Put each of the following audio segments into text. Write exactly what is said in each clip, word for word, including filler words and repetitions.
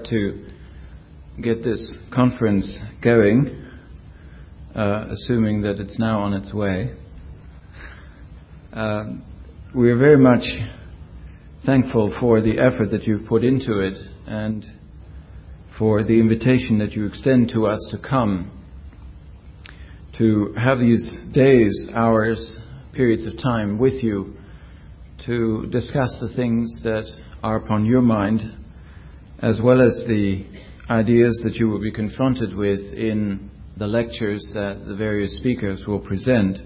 to get this conference going, uh, assuming that it's now on its way. Uh, we're very much thankful for the effort that you've put into it and for the invitation that you extend to us to come, to have these days, hours, periods of time with you to discuss the things that are upon your mind, as well as the ideas that you will be confronted with in the lectures that the various speakers will present.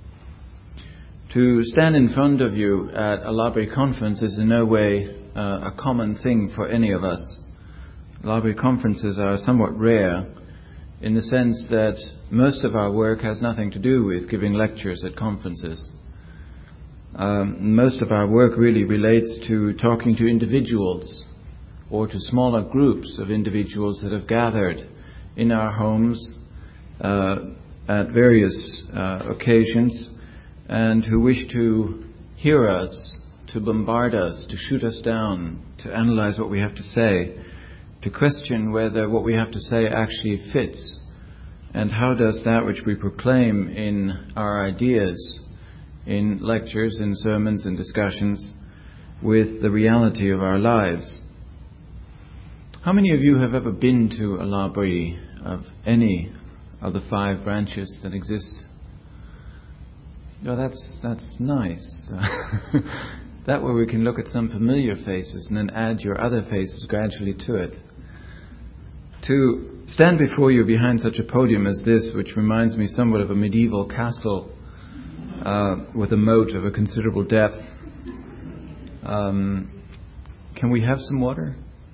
To stand in front of you at a library conference is in no way uh, a common thing for any of us. Library conferences are somewhat rare in the sense that most of our work has nothing to do with giving lectures at conferences. Um, most of our work really relates to talking to individuals or to smaller groups of individuals that have gathered in our homes uh, at various uh, occasions and who wish to hear us, to bombard us, to shoot us down, to analyze what we have to say, to question whether what we have to say actually fits, and how does that which we proclaim in our ideas, in lectures, in sermons and discussions, with the reality of our lives. How many of you have ever been to a library of any of the five branches that exist? Oh, that's that's nice. That way we can look at some familiar faces and then add your other faces gradually to it. To stand before you behind such a podium as this, which reminds me somewhat of a medieval castle uh, with a moat of a considerable depth. Um, can we have some water?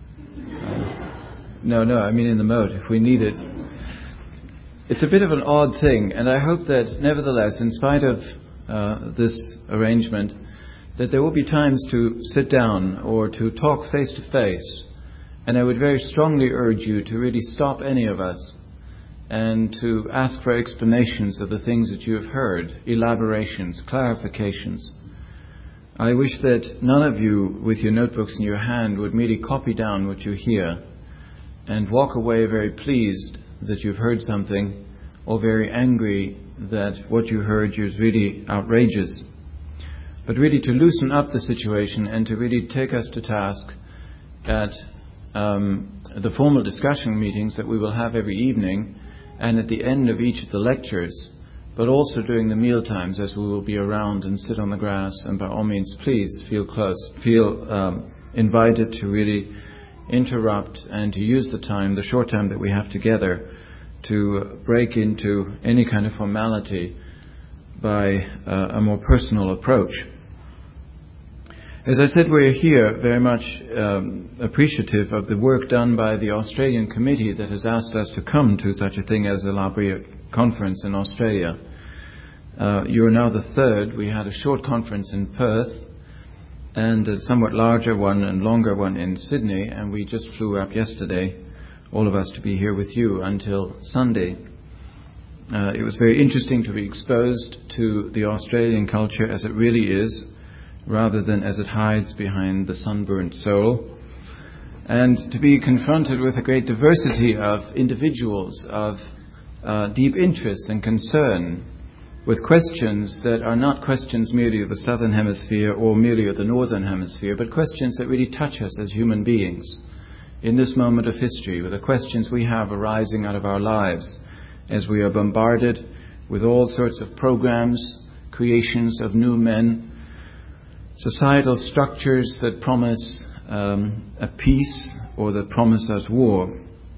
Uh, no, no, I mean in the moat, if we need it. It's a bit of an odd thing, and I hope that nevertheless, in spite of uh, this arrangement, that there will be times to sit down or to talk face to face. And I would very strongly urge you to really stop any of us and to ask for explanations of the things that you have heard, elaborations, clarifications. I wish that none of you, with your notebooks in your hand, would merely copy down what you hear and walk away very pleased that you've heard something, or very angry that what you heard is really outrageous. But really to loosen up the situation and to really take us to task at um, the formal discussion meetings that we will have every evening and at the end of each of the lectures, but also during the meal times as we will be around and sit on the grass, and by all means please feel close, feel um, invited to really interrupt and to use the time, the short time that we have together, to break into any kind of formality by uh, a more personal approach. As I said, we're here very much um, appreciative of the work done by the Australian committee that has asked us to come to such a thing as a library conference in Australia. Uh, you're now the third. We had a short conference in Perth and a somewhat larger one and longer one in Sydney, and we just flew up yesterday, all of us, to be here with you until Sunday. Uh, it was very interesting to be exposed to the Australian culture as it really is, rather than as it hides behind the sunburnt soul, and to be confronted with a great diversity of individuals of uh, deep interest and concern, with questions that are not questions merely of the southern hemisphere or merely of the northern hemisphere, but questions that really touch us as human beings in this moment of history, with the questions we have arising out of our lives as we are bombarded with all sorts of programs, creations of new men, societal structures that promise um, a peace or that promise us war.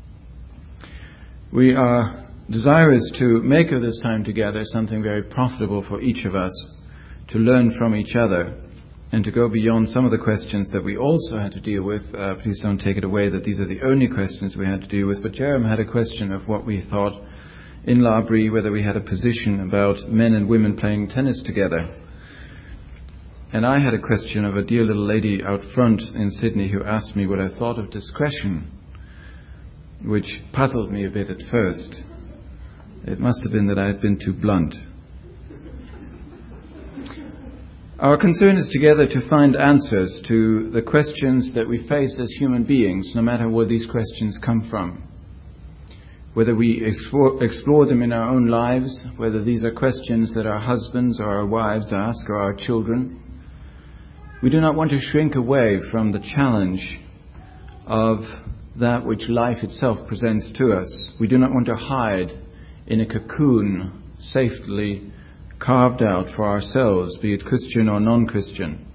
We are desirous to make of this time together something very profitable for each of us, to learn from each other and to go beyond some of the questions that we also had to deal with. Uh, please don't take it away that these are the only questions we had to deal with, but Jerem had a question of what we thought in L'Abri, whether we had a position about men and women playing tennis together. And I had a question of a dear little lady out front in Sydney who asked me what I thought of discretion, which puzzled me a bit at first. It must have been that I had been too blunt. Our concern is together to find answers to the questions that we face as human beings, no matter where these questions come from. Whether we explore, explore them in our own lives, whether these are questions that our husbands or our wives ask, or our children. We do not want to shrink away from the challenge of that which life itself presents to us. We do not want to hide in a cocoon safely carved out for ourselves, be it Christian or non-Christian.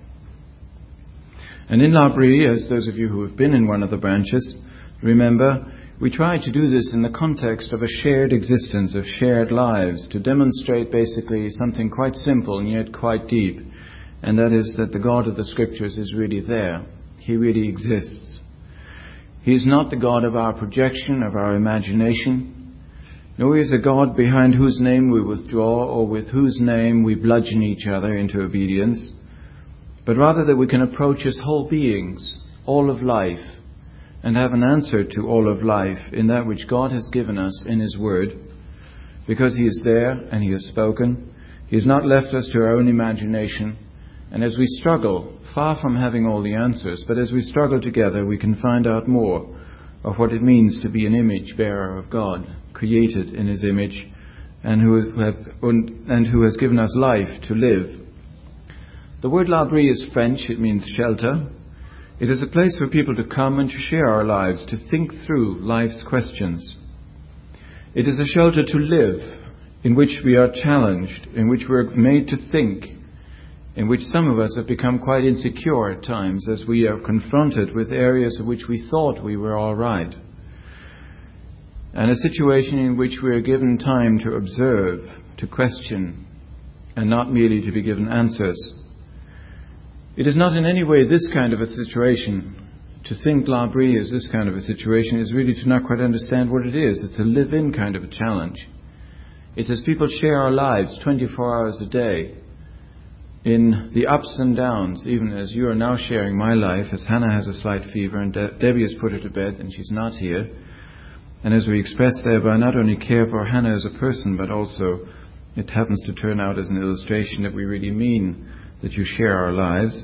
And in L'Abri, as those of you who have been in one of the branches remember, we try to do this in the context of a shared existence, of shared lives, to demonstrate basically something quite simple and yet quite deep, and that is that the God of the Scriptures is really there. He really exists. He is not the God of our projection, of our imagination, nor is a God behind whose name we withdraw or with whose name we bludgeon each other into obedience, but rather that we can approach as whole beings, all of life, and have an answer to all of life in that which God has given us in His Word, because He is there and He has spoken. He has not left us to our own imagination, and as we struggle, far from having all the answers, but as we struggle together, we can find out more of what it means to be an image bearer of God, created in His image, and who, have, and who has given us life to live. The word L'Abri is French. It means shelter. It is a place for people to come and to share our lives, to think through life's questions. It is a shelter to live, in which we are challenged, in which we are made to think, in which some of us have become quite insecure at times as we are confronted with areas in which we thought we were all right. And a situation in which we are given time to observe, to question, and not merely to be given answers. It is not in any way this kind of a situation. To think L'Abri is this kind of a situation is really to not quite understand what it is. It's a live-in kind of a challenge. It's as people share our lives twenty-four hours a day, in the ups and downs, even as you are now sharing my life, as Hannah has a slight fever and De- Debbie has put her to bed and she's not here. And as we express thereby not only care for Hannah as a person, but also it happens to turn out as an illustration that we really mean that you share our lives.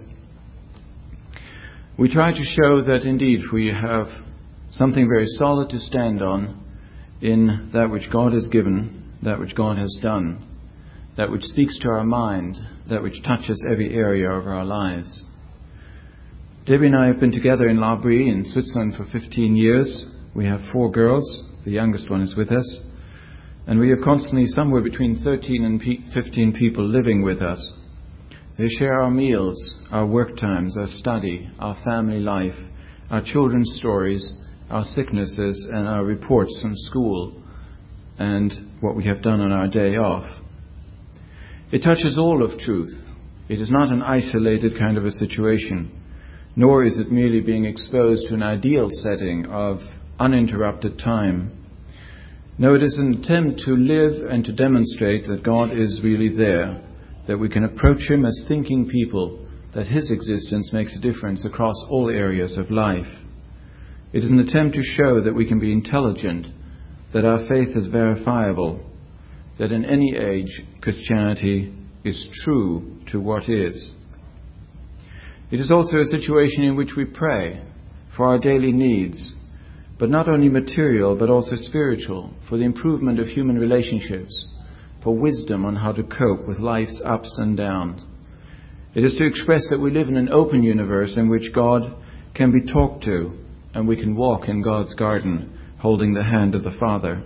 We try to show that indeed we have something very solid to stand on in that which God has given, that which God has done, that which speaks to our mind, that which touches every area of our lives. Debbie and I have been together in L'Abri in Switzerland for fifteen years. We have four girls. The youngest one is with us. And we have constantly somewhere between thirteen and fifteen people living with us. They share our meals, our work times, our study, our family life, our children's stories, our sicknesses, and our reports from school, and what we have done on our day off. It touches all of truth. It is not an isolated kind of a situation, nor is it merely being exposed to an ideal setting of uninterrupted time. No, it is an attempt to live and to demonstrate that God is really there, that we can approach Him as thinking people, that His existence makes a difference across all areas of life. It is an attempt to show that we can be intelligent, that our faith is verifiable, that in any age Christianity is true to what is. It is also a situation in which we pray for our daily needs, but not only material but also spiritual, for the improvement of human relationships, for wisdom on how to cope with life's ups and downs. It is to express that we live in an open universe in which God can be talked to, and we can walk in God's garden holding the hand of the Father.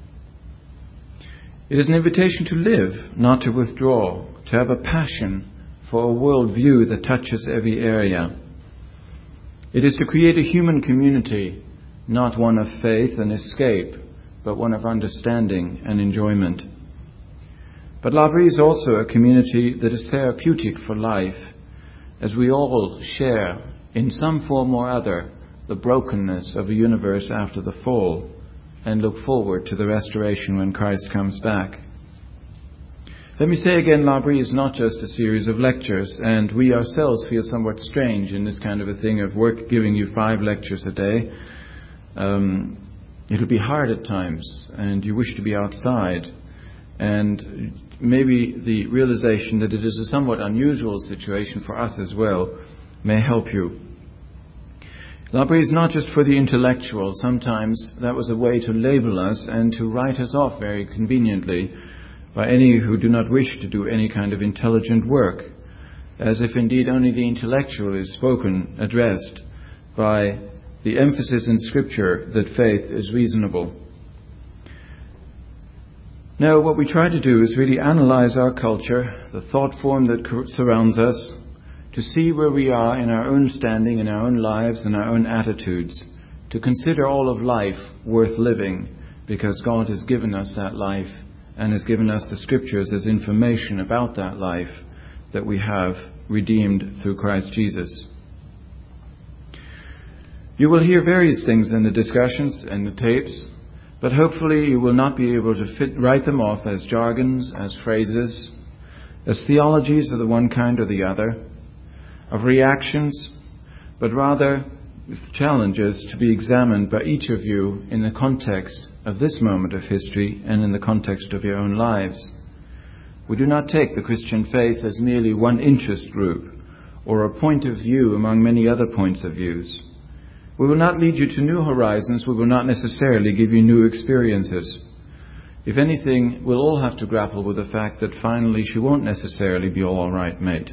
It is an invitation to live, not to withdraw, to have a passion for a world view that touches every area. It is to create a human community, not one of faith and escape, but one of understanding and enjoyment. But L'Abri is also a community that is therapeutic for life, as we all share, in some form or other, the brokenness of a universe after the fall, and look forward to the restoration when Christ comes back. Let me say again, L'Abri is not just a series of lectures, and we ourselves feel somewhat strange in this kind of a thing of work giving you five lectures a day. Um, it'll be hard at times, and you wish to be outside. and maybe the realization that it is a somewhat unusual situation for us as well may help you. L'Abri is not just for the intellectual. Sometimes that was a way to label us and to write us off very conveniently by any who do not wish to do any kind of intelligent work, as if indeed only the intellectual is spoken, addressed, by the emphasis in Scripture that faith is reasonable. No, what we try to do is really analyze our culture, the thought form that surrounds us, to see where we are in our own standing, in our own lives, and our own attitudes, to consider all of life worth living, because God has given us that life and has given us the Scriptures as information about that life that we have redeemed through Christ Jesus. You will hear various things in the discussions and the tapes, but hopefully you will not be able to fit, write them off as jargons, as phrases, as theologies of the one kind or the other, of reactions, but rather with challenges to be examined by each of you in the context of this moment of history and in the context of your own lives. We do not take the Christian faith as merely one interest group or a point of view among many other points of views. We will not lead you to new horizons. We will not necessarily give you new experiences. If anything, we'll all have to grapple with the fact that finally she won't necessarily be all right, mate.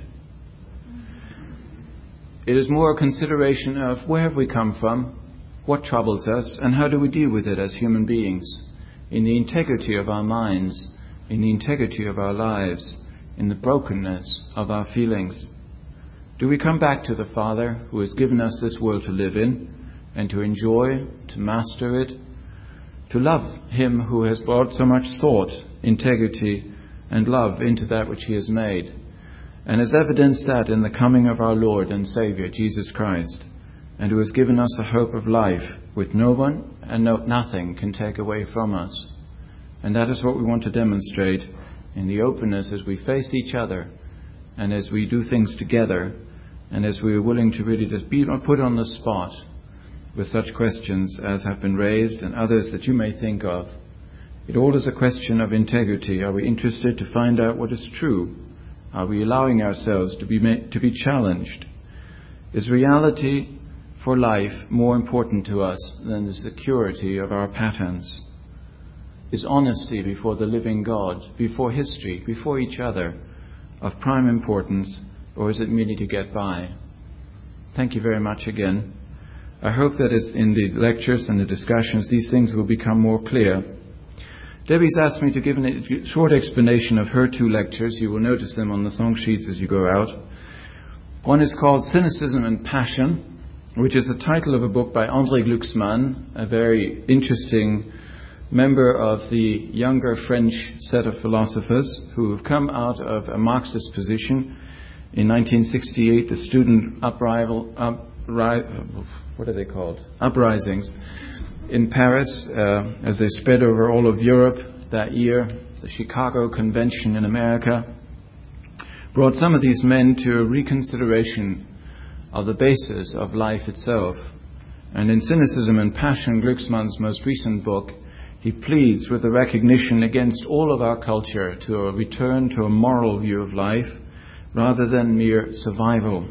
It is more a consideration of where have we come from, what troubles us, and how do we deal with it as human beings, in the integrity of our minds, in the integrity of our lives, in the brokenness of our feelings. Do we come back to the Father who has given us this world to live in and to enjoy, to master it, to love Him who has brought so much thought, integrity, and love into that which He has made, and has evidenced that in the coming of our Lord and Saviour, Jesus Christ, and who has given us a hope of life which no one and no, nothing can take away from us. And that is what we want to demonstrate in the openness as we face each other and as we do things together and as we are willing to really just be put on the spot with such questions as have been raised and others that you may think of. It all is a question of integrity. Are we interested to find out what is true? Are we allowing ourselves to be made, to be challenged? Is reality for life more important to us than the security of our patterns? Is honesty before the living God, before history, before each other, of prime importance, or is it merely to get by? Thank you very much again. I hope that as in the lectures and the discussions, these things will become more clear. Debbie's asked me to give a short explanation of her two lectures. You will notice them on the song sheets as you go out. One is called Cynicism and Passion, which is the title of a book by André Glucksmann, a very interesting member of the younger French set of philosophers who have come out of a Marxist position. In nineteen sixty-eight, the student uprising, upri- what are they called? uprisings in Paris, uh, as they spread over all of Europe that year, the Chicago Convention in America, brought some of these men to a reconsideration of the basis of life itself. And in Cynicism and Passion, Glucksmann's most recent book, he pleads with the recognition against all of our culture to a return to a moral view of life rather than mere survival.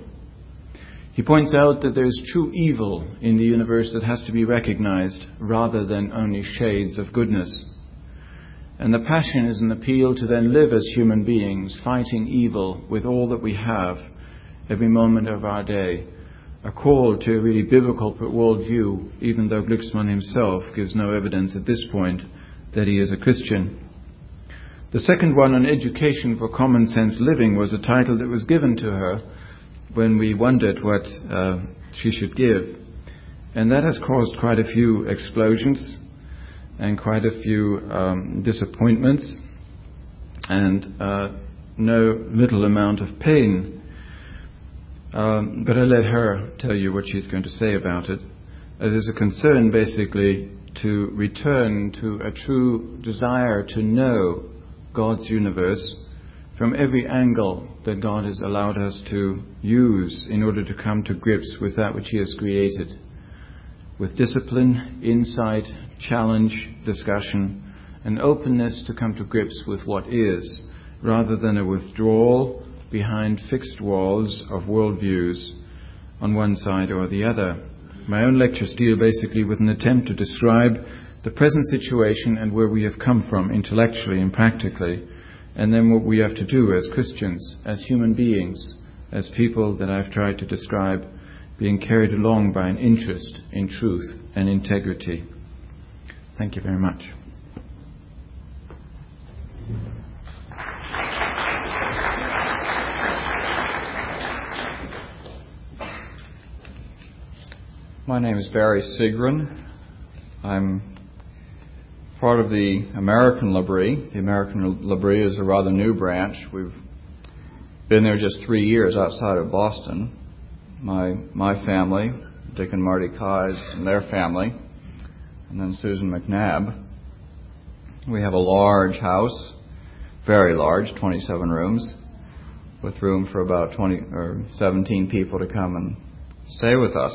He points out that there is true evil in the universe that has to be recognized rather than only shades of goodness. And the passion is an appeal to then live as human beings, fighting evil with all that we have every moment of our day. A call to a really biblical worldview, even though Glucksmann himself gives no evidence at this point that he is a Christian. The second one, on education for common sense living, was a title that was given to her when we wondered what uh, she should give. And that has caused quite a few explosions and quite a few um, disappointments and uh, no little amount of pain. Um, but I let her tell you what she's going to say about it. It is a concern basically to return to a true desire to know God's universe from every angle that God has allowed us to use in order to come to grips with that which He has created, with discipline, insight, challenge, discussion, an openness to come to grips with what is, rather than a withdrawal behind fixed walls of worldviews on one side or the other. My own lectures deal basically with an attempt to describe the present situation and where we have come from intellectually and practically, and then what we have to do as Christians, as human beings, as people that I've tried to describe, being carried along by an interest in truth and integrity. Thank you very much. My name is Barry Sigren. I'm part of the American L'Abri. The American L'Abri is a rather new branch. We've been there just three years outside of Boston. My my family, Dick and Marty Keyes and their family, and then Susan McNabb. We have a large house, very large, twenty-seven rooms, with room for about twenty or seventeen people to come and stay with us.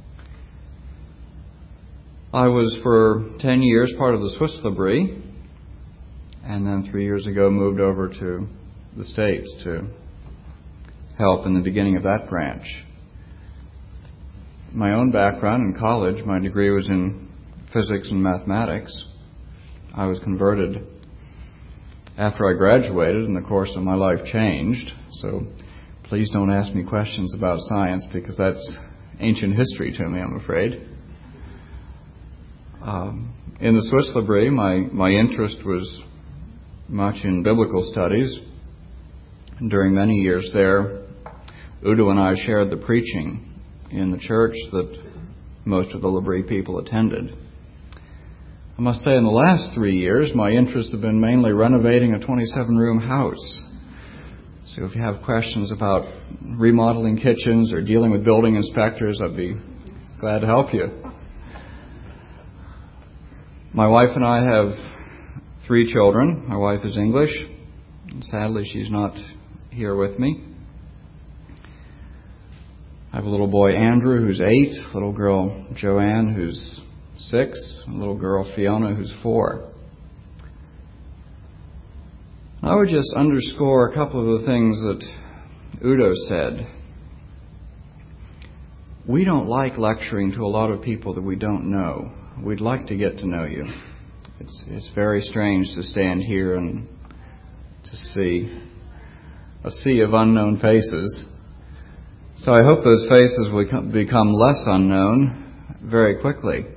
I was for ten years part of the Swiss L'Abri, and then three years ago moved over to the States to help in the beginning of that branch. My own background in college, my degree was in physics and mathematics. I was converted after I graduated, and the course of my life changed. So please don't ask me questions about science, because that's ancient history to me, I'm afraid. Um, in the Swiss L'Abri, my, my interest was much in biblical studies. And during many years there, Udo and I shared the preaching in the church that most of the L'Abri people attended. I must say in the last three years, my interests have been mainly renovating a twenty-seven room house. So if you have questions about remodeling kitchens or dealing with building inspectors, I'd be glad to help you. My wife and I have three children. My wife is English. Sadly, she's not here with me. I have a little boy, Andrew, who's eight, a little girl, Joanne, who's six, a little girl, Fiona, who's four. I would just underscore a couple of the things that Udo said. We don't like lecturing to a lot of people that we don't know. We'd like to get to know you. It's it's very strange to stand here and to see a sea of unknown faces. So I hope those faces will become less unknown very quickly.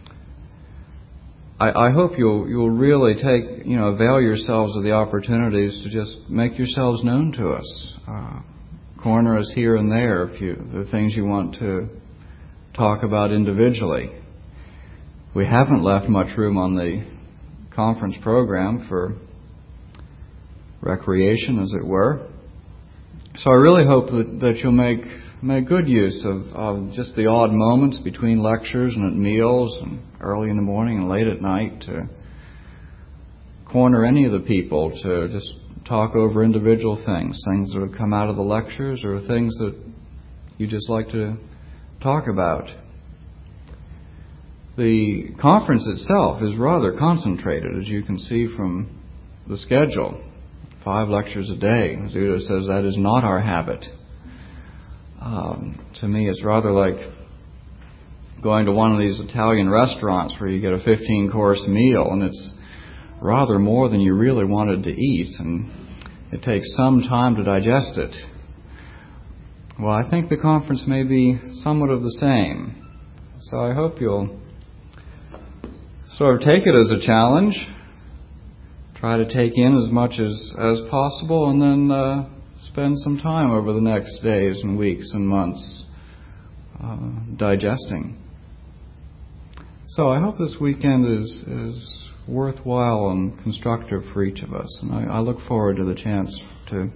I, I hope you'll you'll really take you know avail yourselves of the opportunities to just make yourselves known to us. Uh, corner us here and there if you the things you want to talk about individually. We haven't left much room on the conference program for recreation, as it were. So I really hope that, that you'll make make good use of, of just the odd moments between lectures and at meals and early in the morning and late at night to corner any of the people to just talk over individual things, things that have come out of the lectures or things that you just like to talk about. The conference itself is rather concentrated, as you can see from the schedule. Five lectures a day. As Udo says, that is not our habit. Um, to me, it's rather like going to one of these Italian restaurants where you get a fifteen-course meal, and it's rather more than you really wanted to eat, and it takes some time to digest it. Well, I think the conference may be somewhat of the same. So I hope you'll sort of take it as a challenge, try to take in as much as, as possible, and then uh, spend some time over the next days and weeks and months uh, digesting. So I hope this weekend is, is worthwhile and constructive for each of us, and I, I look forward to the chance to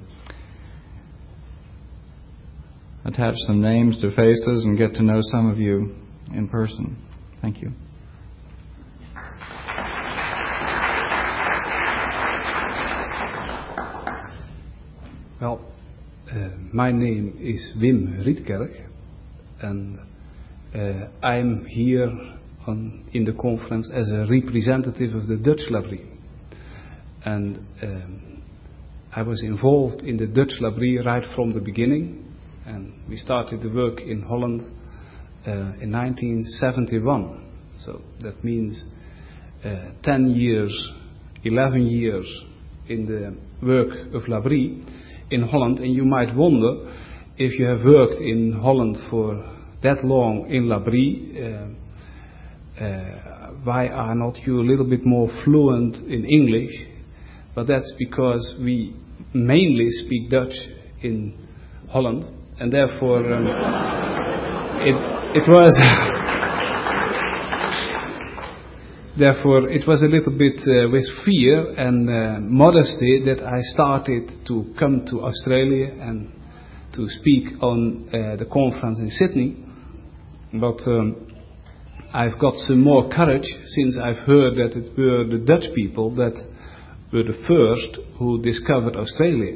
attach some names to faces and get to know some of you in person. Thank you. Well, uh, my name is Wim Rietkerk, and uh, I'm here on, in the conference as a representative of the Dutch L'Abri. and um, I was involved in the Dutch Labrie right from the beginning, and we started the work in Holland uh, in nineteen seventy-one. So that means uh, ten years, eleven years in the work of Labrie in Holland. And you might wonder, if you have worked in Holland for that long in Labrie, uh, uh, why are not you a little bit more fluent in English? But that's because we mainly speak Dutch in Holland, and therefore um, it it was therefore it was a little bit uh, with fear and uh, modesty that I started to come to Australia and to speak on uh, the conference in Sydney. But um, I've got some more courage since I've heard that it were the Dutch people that were the first who discovered Australia.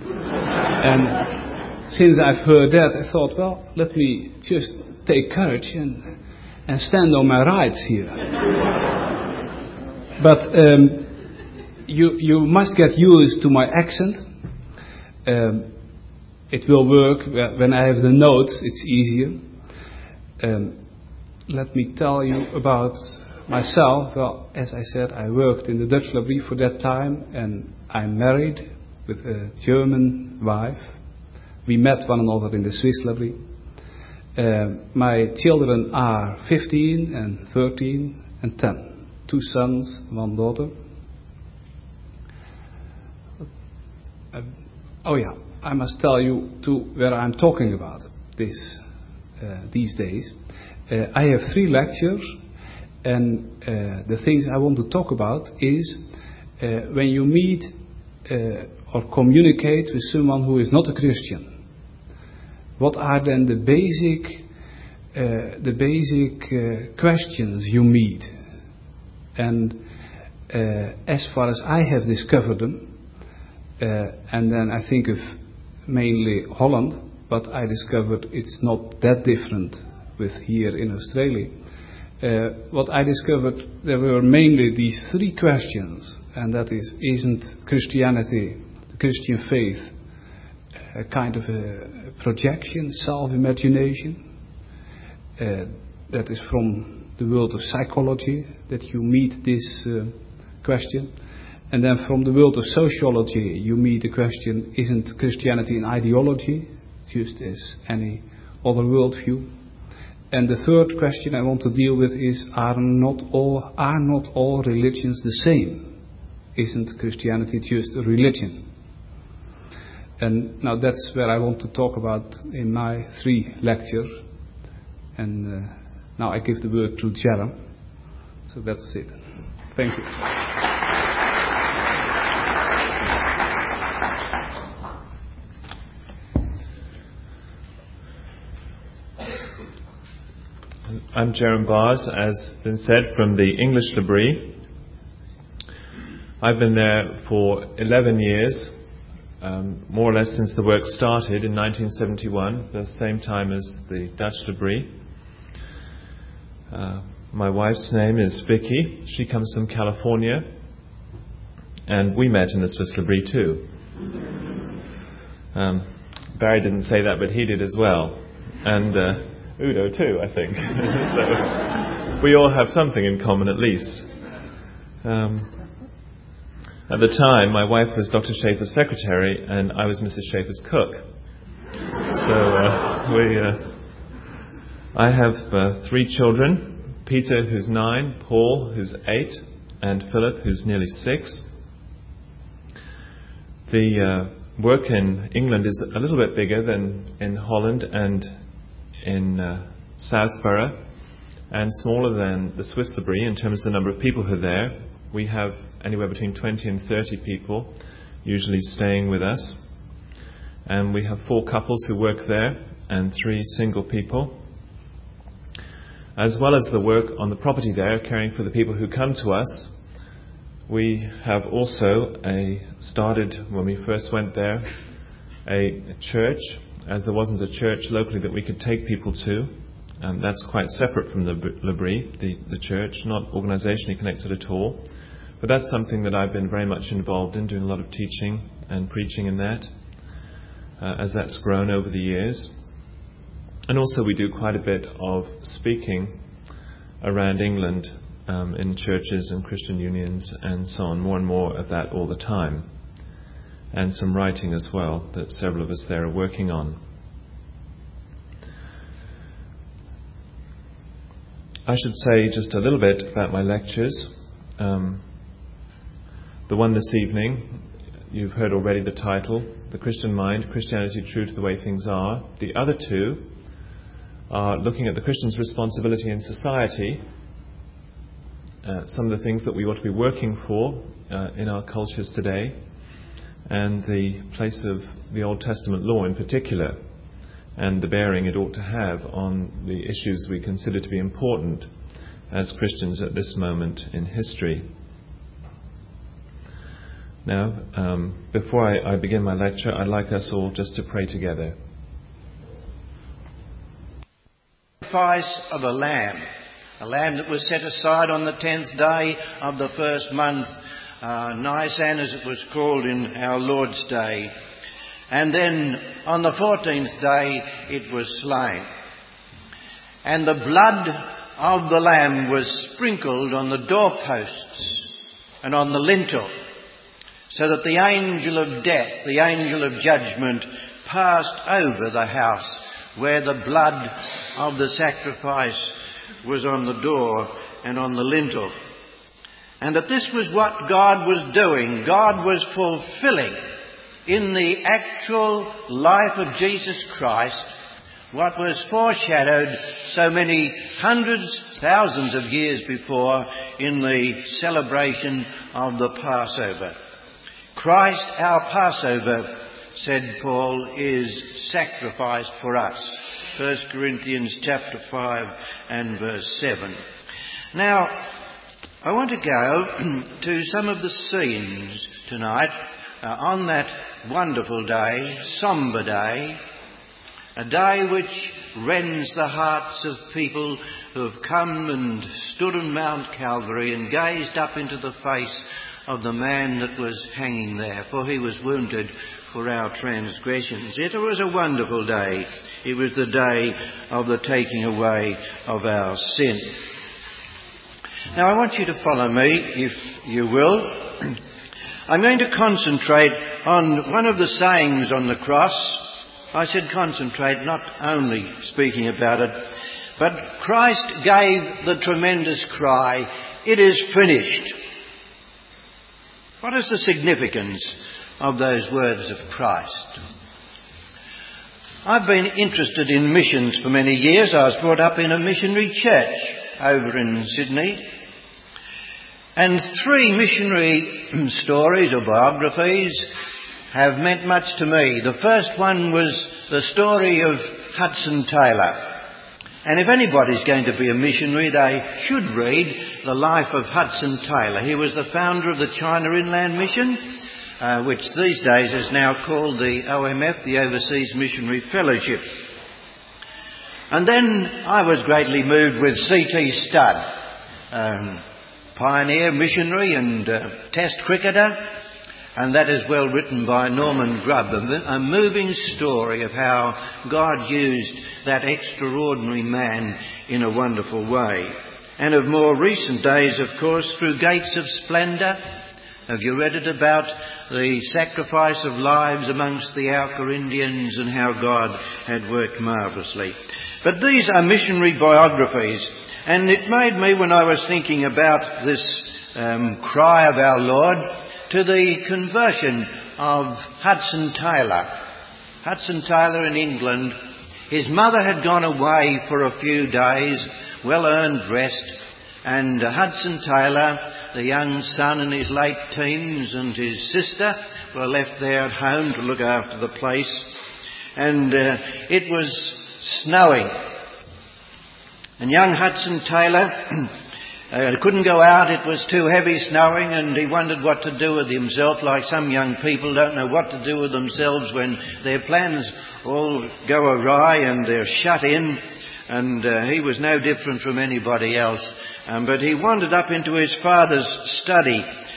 And since I've heard that, I thought, well, let me just take courage and, and stand on my rights here. But um, you, you must get used to my accent. Um, it will work. When I have the notes, it's easier. Um, let me tell you about myself. Well, as I said, I worked in the Dutch Labrie for that time, and I'm married with a German wife. We met one another in the Swiss Labrie. Uh, my children are fifteen and thirteen and ten. Two sons, one daughter. Uh, oh yeah, I must tell you too where I'm talking about this uh, these days. Uh, I have three lectures, and uh, the things I want to talk about is uh, when you meet uh, or communicate with someone who is not a Christian. What are then the basic, uh, the basic uh, questions you meet? And uh, as far as I have discovered them, uh, and then I think of mainly Holland, but I discovered it's not that different with here in Australia. Uh, what I discovered, there were mainly these three questions, and that is, isn't Christianity, the Christian faith, a kind of a projection, self-imagination? Uh, that is from the world of psychology that you meet this uh, question. And then from the world of sociology you meet the question, isn't Christianity an ideology, just as any other worldview? And the third question I want to deal with is, are not all, are not all religions the same? Isn't Christianity just a religion? And now that's where I want to talk about in my three lectures. And uh, now I give the word to Jerem. So that's it. Thank you. I'm Jerem Bars, as been said, from the English Labrie. I've been there for eleven years, um, more or less since the work started in nineteen seventy-one, the same time as the Dutch Labrie. Uh, my wife's name is Vicky. She comes from California, and we met in the Swiss Labrie too. Um, Barry didn't say that, but he did as well. And uh, Udo too, I think. So we all have something in common at least. Um, at the time, my wife was Doctor Schaefer's secretary, and I was Missus Schaefer's cook. So uh, we, uh, I have uh, three children: Peter, who's nine; Paul, who's eight; and Philip, who's nearly six. The uh, work in England is a little bit bigger than in Holland and in uh, Southborough, and smaller than the Swiss Labrie in terms of the number of people who are there. We have anywhere between twenty and thirty people usually staying with us, and we have four couples who work there and three single people, as well as the work on the property there, caring for the people who come to us. We have also a started, when we first went there, a church, as there wasn't a church locally that we could take people to, and that's quite separate from the Labrie, the, the church, not organisationally connected at all. But that's something that I've been very much involved in, doing a lot of teaching and preaching in that, uh, as that's grown over the years. And also we do quite a bit of speaking around England um, in churches and Christian unions and so on, more and more of that all the time. And some writing as well that several of us there are working on. I should say just a little bit about my lectures. Um, the one this evening, you've heard already the title, The Christian Mind, Christianity True to the Way Things Are. The other two are looking at the Christian's responsibility in society, uh, some of the things that we ought to be working for uh, in our cultures today, and the place of the Old Testament law in particular, and the bearing it ought to have on the issues we consider to be important as Christians at this moment in history. Now, um, before I, I begin my lecture, I'd like us all just to pray together. Sacrifice of a lamb, a lamb that was set aside on the tenth day of the first month, uh, Nisan as it was called in our Lord's day. And then on the fourteenth day it was slain. And the blood of the lamb was sprinkled on the doorposts and on the lintel, so that the angel of death, the angel of judgment, passed over the house where the blood of the sacrifice was on the door and on the lintel. And that this was what God was doing. God was fulfilling in the actual life of Jesus Christ what was foreshadowed so many hundreds, thousands of years before in the celebration of the Passover. Christ, our Passover, said Paul, is sacrificed for us. First Corinthians chapter five and verse seven. Now, I want to go to some of the scenes tonight uh, on that wonderful day, sombre day, a day which rends the hearts of people who have come and stood on Mount Calvary and gazed up into the face of the man that was hanging there, for he was wounded for our transgressions. It was a wonderful day. It was the day of the taking away of our sin. Now I want you to follow me, if you will. I'm going to concentrate on one of the sayings on the cross. I said concentrate, not only speaking about it, but Christ gave the tremendous cry, "It is finished." What is the significance of those words of Christ? I've been interested in missions for many years. I was brought up in a missionary church over in Sydney. And three missionary stories or biographies have meant much to me. The first one was the story of Hudson Taylor. And if anybody's going to be a missionary, they should read the life of Hudson Taylor. He was the founder of the China Inland Mission, uh, which these days is now called the O M F, the Overseas Missionary Fellowship. And then I was greatly moved with C T Studd, um, pioneer, missionary and uh, test cricketer. And that is well written by Norman Grubb, a moving story of how God used that extraordinary man in a wonderful way. And of more recent days, of course, Through Gates of Splendour. Have you read it about the sacrifice of lives amongst the Auca Indians and how God had worked marvellously? But these are missionary biographies, and it made me, when I was thinking about this um, cry of our Lord, to the conversion of Hudson Taylor. Hudson Taylor in England. His mother had gone away for a few days, well-earned rest, and uh, Hudson Taylor, the young son in his late teens, and his sister were left there at home to look after the place. And uh, it was snowing. And young Hudson Taylor Uh, couldn't go out, it was too heavy snowing, and he wondered what to do with himself, like some young people don't know what to do with themselves when their plans all go awry and they're shut in. And uh, he was no different from anybody else. Um, but he wandered up into his father's study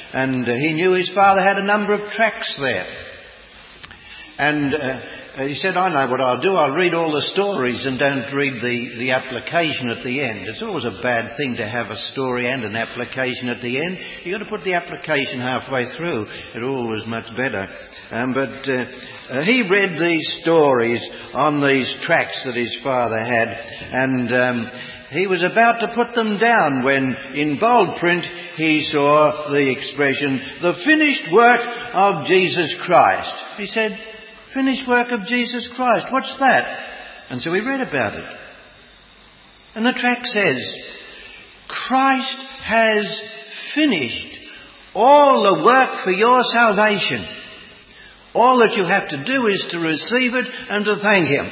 and uh, he knew his father had a number of tracts there. And uh, he said, I know what I'll do. I'll read all the stories and don't read the, the application at the end. It's always a bad thing to have a story and an application at the end. You've got to put the application halfway through. It's always much better. Um, but uh, uh, he read these stories on these tracts that his father had, and um, he was about to put them down when, in bold print, he saw the expression, the finished work of Jesus Christ. He said, finished work of Jesus Christ, what's that? And so we read about it. And the tract says, Christ has finished all the work for your salvation. All that you have to do is to receive it and to thank Him.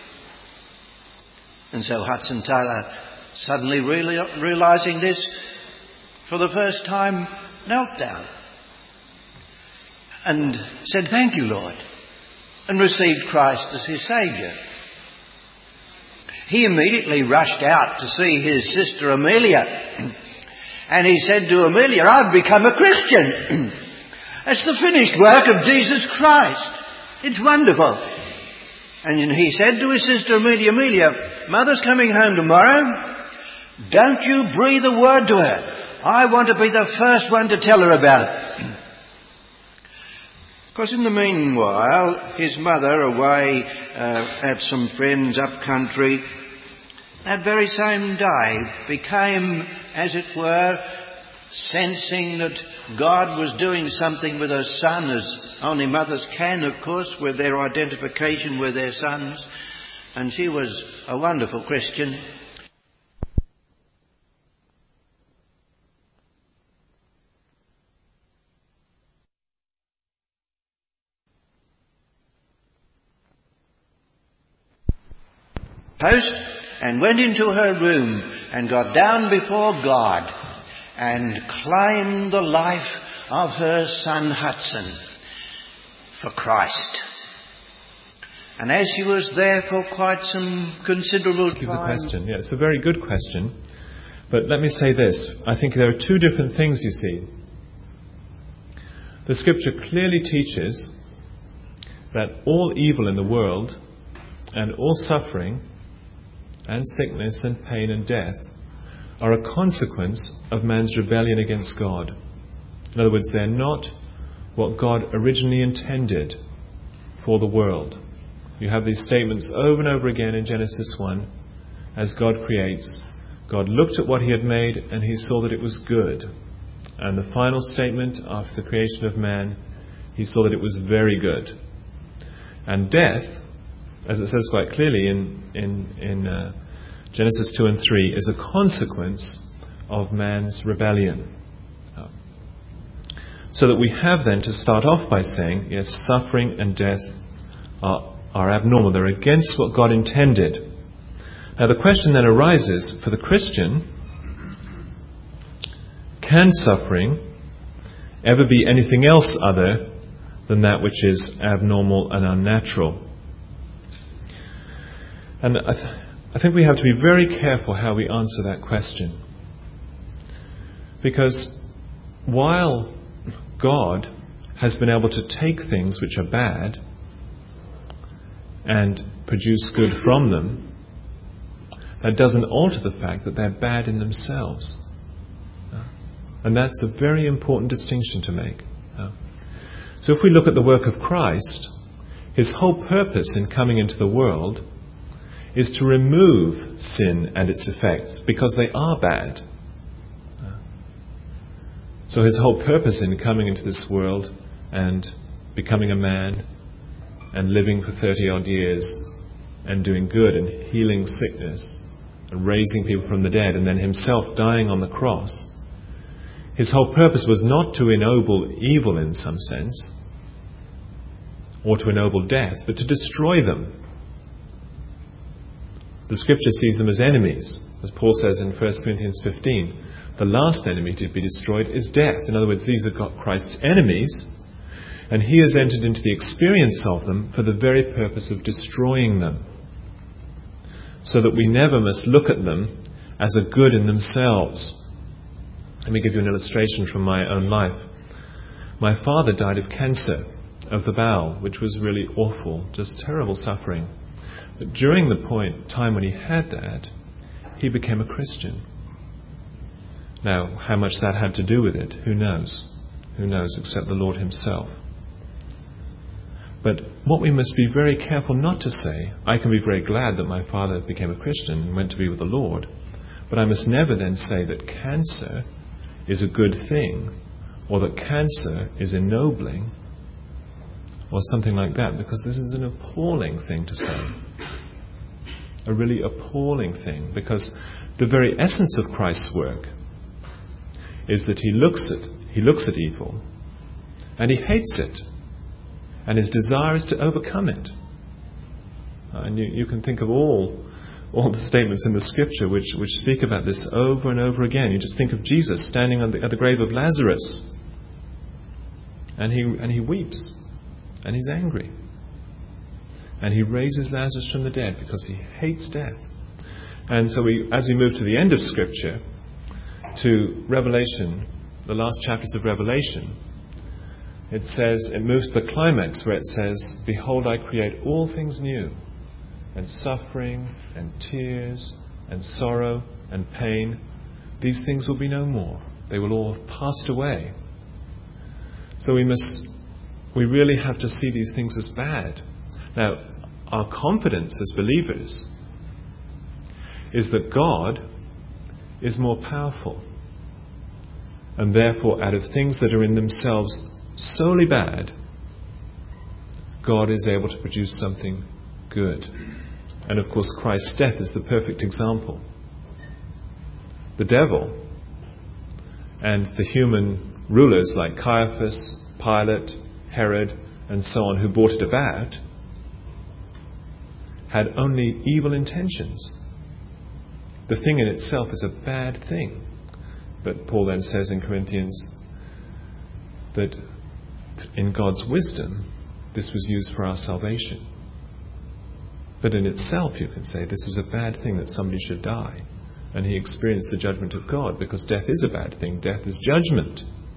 And so Hudson Taylor, suddenly reali- realising this, for the first time knelt down and said, thank you, Lord, and received Christ as his Saviour. He immediately rushed out to see his sister Amelia, and he said to Amelia, I've become a Christian. It's the finished work of Jesus Christ. It's wonderful. And he said to his sister Amelia, Amelia, Mother's coming home tomorrow. Don't you breathe a word to her. I want to be the first one to tell her about it. Of course, in the meanwhile, his mother, away uh, at some friends up country, that very same day became, as it were, sensing that God was doing something with her son, as only mothers can, of course, with their identification with their sons. And she was a wonderful Christian. Post, and went into her room and got down before God and claimed the life of her son Hudson for Christ. And as she was there for quite some considerable time... The question, yeah, it's a very good question. But let me say this. I think there are two different things, you see. The Scripture clearly teaches that all evil in the world and all suffering and sickness and pain and death are a consequence of man's rebellion against God. In other words, they're not what God originally intended for the world. You have these statements over and over again in Genesis one. As God creates, God looked at what He had made and He saw that it was good. And the final statement after the creation of man, He saw that it was very good. And death, as it says quite clearly in in, in uh, Genesis two and three, is a consequence of man's rebellion. Uh, so that we have then to start off by saying, yes, suffering and death are, are abnormal. They're against what God intended. Now the question then arises for the Christian, can suffering ever be anything else other than that which is abnormal and unnatural? And I, th- I think we have to be very careful how we answer that question. Because while God has been able to take things which are bad and produce good from them, that doesn't alter the fact that they're bad in themselves. And that's a very important distinction to make. So if we look at the work of Christ, His whole purpose in coming into the world is to remove sin and its effects, because they are bad. So His whole purpose in coming into this world and becoming a man and living for thirty odd years and doing good and healing sickness and raising people from the dead and then Himself dying on the cross, His whole purpose was not to ennoble evil in some sense or to ennoble death, but to destroy them. The Scripture sees them as enemies. As Paul says in First Corinthians fifteen, the last enemy to be destroyed is death. In other words, these are Christ's enemies, and He has entered into the experience of them for the very purpose of destroying them, so that we never must look at them as a good in themselves. Let me give you an illustration from my own life. My father died of cancer of the bowel, which was really awful, just terrible suffering. But during the point time when he had that, he became a Christian. Now, how much that had to do with it, who knows? Who knows except the Lord himself. But what we must be very careful not to say, I can be very glad that my father became a Christian and went to be with the Lord, but I must never then say that cancer is a good thing, or that cancer is ennobling, or something like that, because this is an appalling thing to say. A really appalling thing, because the very essence of Christ's work is that he looks at he looks at evil and he hates it, and his desire is to overcome it. Uh, and you, you can think of all all the statements in the Scripture which, which speak about this over and over again. You just think of Jesus standing at the, at the grave of Lazarus, and he and he weeps, and he's angry, and he raises Lazarus from the dead because he hates death. And so we, as we move to the end of Scripture, to Revelation, the last chapters of Revelation, it says, it moves to the climax where it says, behold, I create all things new, and suffering, and tears, and sorrow, and pain, these things will be no more. They will all have passed away. So we must, we really have to see these things as bad. Now, our confidence as believers is that God is more powerful. And therefore, out of things that are in themselves solely bad, God is able to produce something good. And of course, Christ's death is the perfect example. The devil and the human rulers like Caiaphas, Pilate, Herod, and so on, who brought it about, had only evil intentions. The thing in itself is a bad thing. But Paul then says in Corinthians that in God's wisdom, this was used for our salvation. But in itself, you can say, this was a bad thing that somebody should die. And he experienced the judgment of God, because death is a bad thing. Death is judgment.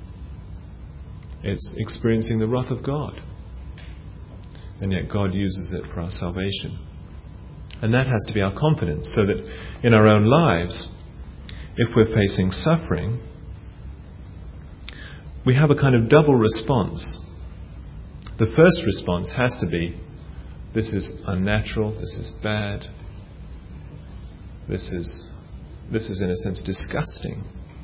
It's experiencing the wrath of God. And yet God uses it for our salvation. And that has to be our confidence, so that in our own lives, if we're facing suffering, we have a kind of double response. The first response has to be, this is unnatural, this is bad, this is, this is in a sense disgusting,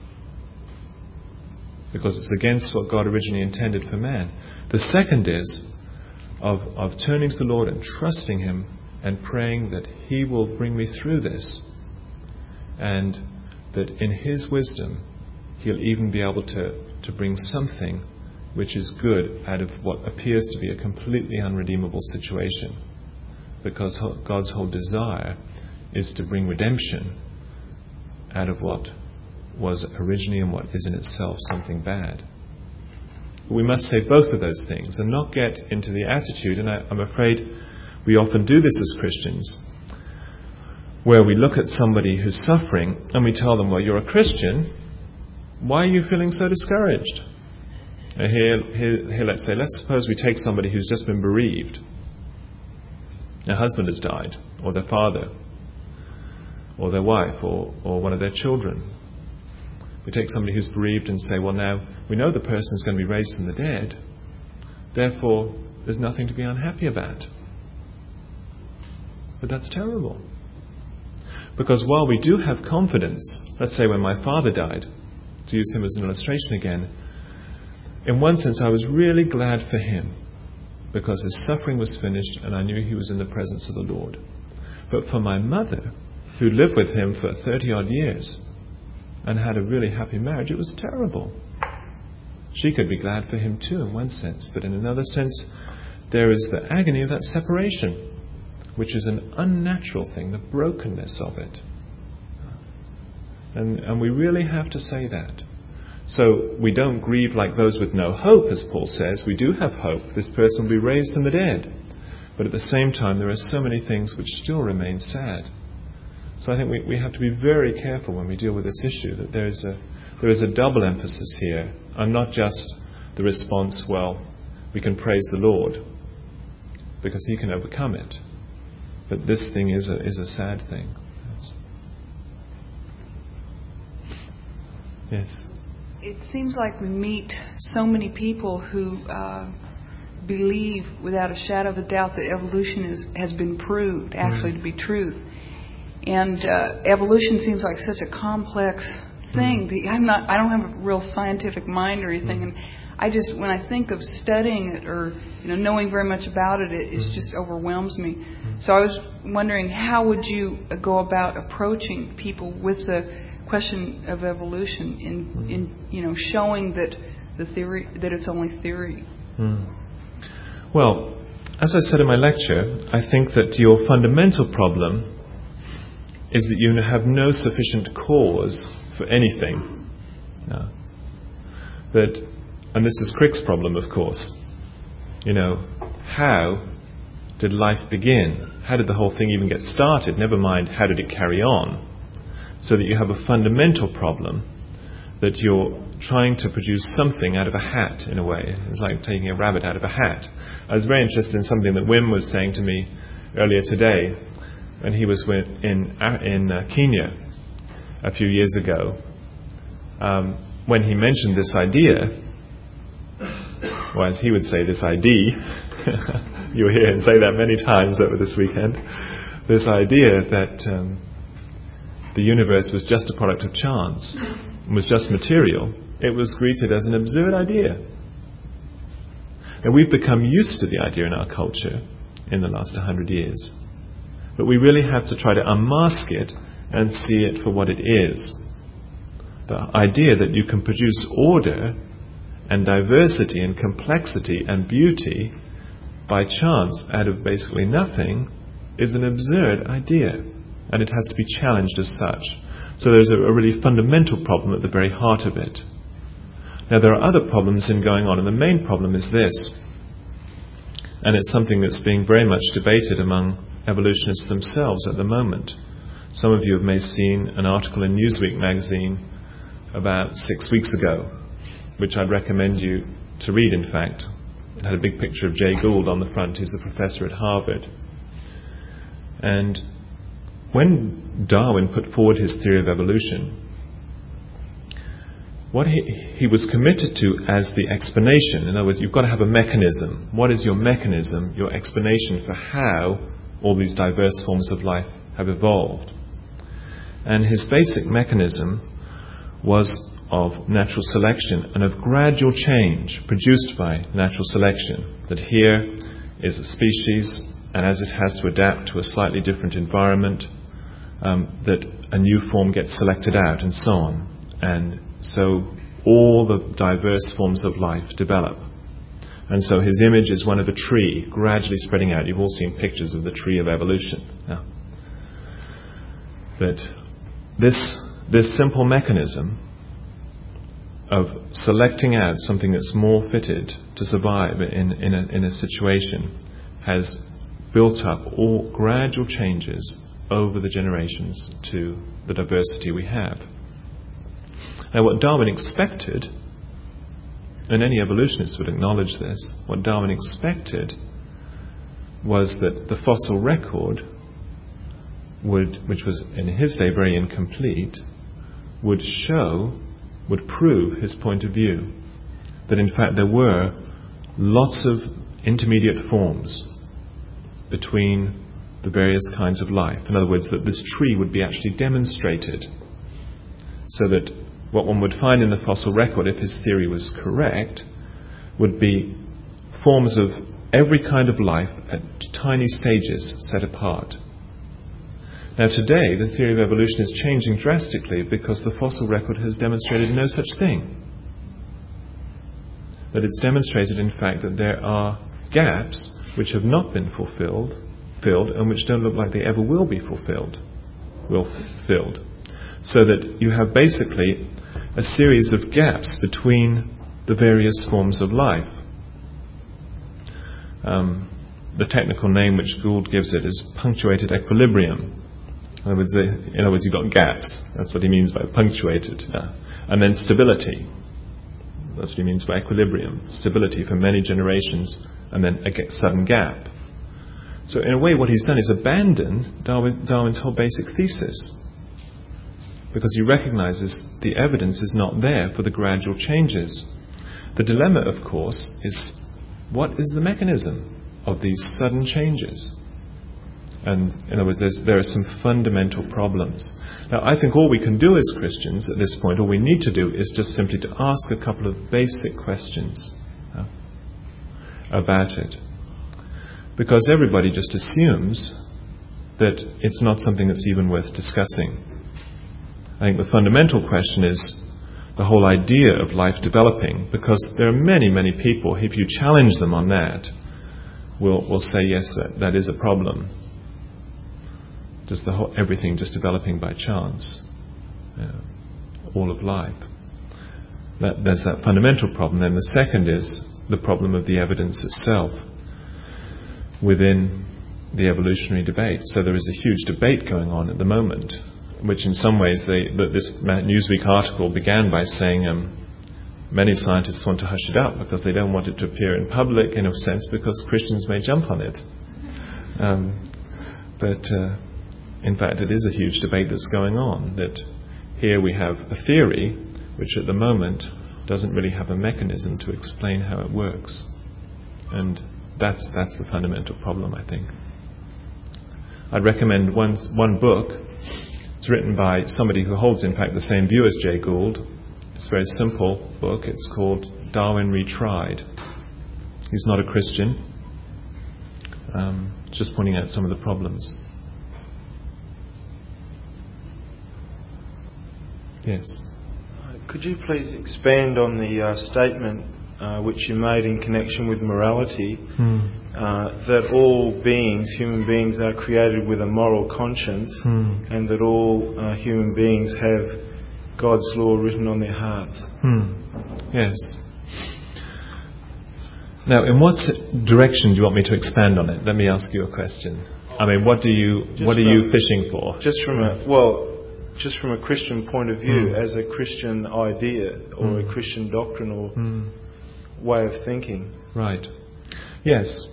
because it's against what God originally intended for man. The second is of, of turning to the Lord and trusting Him and praying that He will bring me through this, and that in His wisdom He'll even be able to, to bring something which is good out of what appears to be a completely unredeemable situation. Because God's whole desire is to bring redemption out of what was originally and what is in itself something bad. But we must say both of those things and not get into the attitude, and I, I'm afraid we often do this as Christians, where we look at somebody who's suffering and we tell them, well, you're a Christian, why are you feeling so discouraged? And here, here, here, let's say, let's suppose we take somebody who's just been bereaved. Their husband has died, or their father, or their wife, or, or one of their children. We take somebody who's bereaved and say, well, now, we know the person's going to be raised from the dead, therefore, there's nothing to be unhappy about. But that's terrible. Because while we do have confidence, let's say when my father died, to use him as an illustration again, in one sense I was really glad for him, because his suffering was finished and I knew he was in the presence of the Lord. But for my mother, who lived with him for thirty odd years and had a really happy marriage, it was terrible. She could be glad for him too in one sense, but in another sense there is the agony of that separation, which is an unnatural thing, the brokenness of it. And, and we really have to say that. So we don't grieve like those with no hope, as Paul says. We do have hope. This person will be raised from the dead. But at the same time, there are so many things which still remain sad. So I think we, we have to be very careful when we deal with this issue, that there is a, there is a double emphasis here, and not just the response, well, we can praise the Lord because He can overcome it. But this thing is a, is a sad thing. Yes. It seems like we meet so many people who uh, believe without a shadow of a doubt that evolution is, has been proved actually mm. to be truth. And uh, evolution seems like such a complex thing. Mm. I'm not. I don't have a real scientific mind or anything. Mm. And I just, when I think of studying it or you know knowing very much about it, it, it mm. just overwhelms me. Mm. So I was wondering, how would you go about approaching people with the question of evolution in, in you know showing that the theory that it's only theory? Mm. Well, as I said in my lecture, I think that your fundamental problem is that you have no sufficient cause for anything. No. That, and this is Crick's problem, of course. You know, how did life begin? How did the whole thing even get started? Never mind, how did it carry on? So that you have a fundamental problem that you're trying to produce something out of a hat, in a way. It's like taking a rabbit out of a hat. I was very interested in something that Wim was saying to me earlier today when he was in in uh, Kenya a few years ago. Um, when he mentioned this idea, or as he would say, this idea, you'll hear him say that many times over this weekend, this idea that um, the universe was just a product of chance, was just material, it was greeted as an absurd idea. And we've become used to the idea in our culture in the last hundred years. But we really have to try to unmask it and see it for what it is. The idea that you can produce order and diversity and complexity and beauty by chance out of basically nothing is an absurd idea. And it has to be challenged as such. So there's a, a really fundamental problem at the very heart of it. Now there are other problems in going on, and the main problem is this, and it's something that's being very much debated among evolutionists themselves at the moment. Some of you have may seen an article in Newsweek magazine about six weeks ago, which I'd recommend you to read, in fact. It had a big picture of Jay Gould on the front, who's a professor at Harvard. And when Darwin put forward his theory of evolution, what he, he was committed to as the explanation, in other words, you've got to have a mechanism. What is your mechanism, your explanation for how all these diverse forms of life have evolved? And his basic mechanism was of natural selection and of gradual change produced by natural selection. That here is a species, and as it has to adapt to a slightly different environment, um, that a new form gets selected out, and so on. And so all the diverse forms of life develop. And so his image is one of a tree gradually spreading out. You've all seen pictures of the tree of evolution. Yeah. That this this simple mechanism of selecting out something that's more fitted to survive in, in, a, in a situation has built up all gradual changes over the generations to the diversity we have. Now what Darwin expected, and any evolutionist would acknowledge this, what Darwin expected was that the fossil record would, which was in his day very incomplete, would show, would prove his point of view. That in fact there were lots of intermediate forms between the various kinds of life. In other words, that this tree would be actually demonstrated, so that what one would find in the fossil record, if his theory was correct, would be forms of every kind of life at tiny stages set apart. Now today, the theory of evolution is changing drastically because the fossil record has demonstrated no such thing. That it's demonstrated, in fact, that there are gaps which have not been fulfilled, filled, and which don't look like they ever will be fulfilled, will filled. So that you have basically a series of gaps between the various forms of life. Um, the technical name which Gould gives it is punctuated equilibrium. In other words, in other words, you've got gaps. That's what he means by punctuated. Yeah. And then stability. That's what he means by equilibrium, stability for many generations, and then a sudden gap. So in a way, what he's done is abandon Darwin, Darwin's whole basic thesis, because he recognizes the evidence is not there for the gradual changes. The dilemma, of course, is what is the mechanism of these sudden changes? And in other words, there's, there are some fundamental problems. Now, I think all we can do as Christians at this point, all we need to do, is just simply to ask a couple of basic questions uh, about it. Because everybody just assumes that it's not something that's even worth discussing. I think the fundamental question is the whole idea of life developing, because there are many, many people, if you challenge them on that, will will say, yes, that, that is a problem. Just the whole, everything just developing by chance, yeah, all of life. That, there's that fundamental problem. Then the second is the problem of the evidence itself within the evolutionary debate. So there is a huge debate going on at the moment, which in some ways they, that this Newsweek article began by saying um, many scientists want to hush it up because they don't want it to appear in public, in a sense, because Christians may jump on it. Um, but uh, in fact, it is a huge debate that's going on, that here we have a theory which at the moment doesn't really have a mechanism to explain how it works. And that's that's the fundamental problem, I think. I'd recommend one, one book. It's written by somebody who holds, in fact, the same view as Jay Gould. It's a very simple book. It's called Darwin Retried. He's not a Christian. Um, just pointing out some of the problems. Yes. Could you please expand on the uh, statement uh, which you made in connection with morality, hmm. uh, that all beings, human beings, are created with a moral conscience, hmm. and that all uh, human beings have God's law written on their hearts? Hmm. Yes. Now, in what direction do you want me to expand on it? Let me ask you a question. I mean, what do you just what are from, you fishing for? Just from a well. Just from a Christian point of view, mm. as a Christian idea or mm. a Christian doctrine or mm. way of thinking. Right. Yes.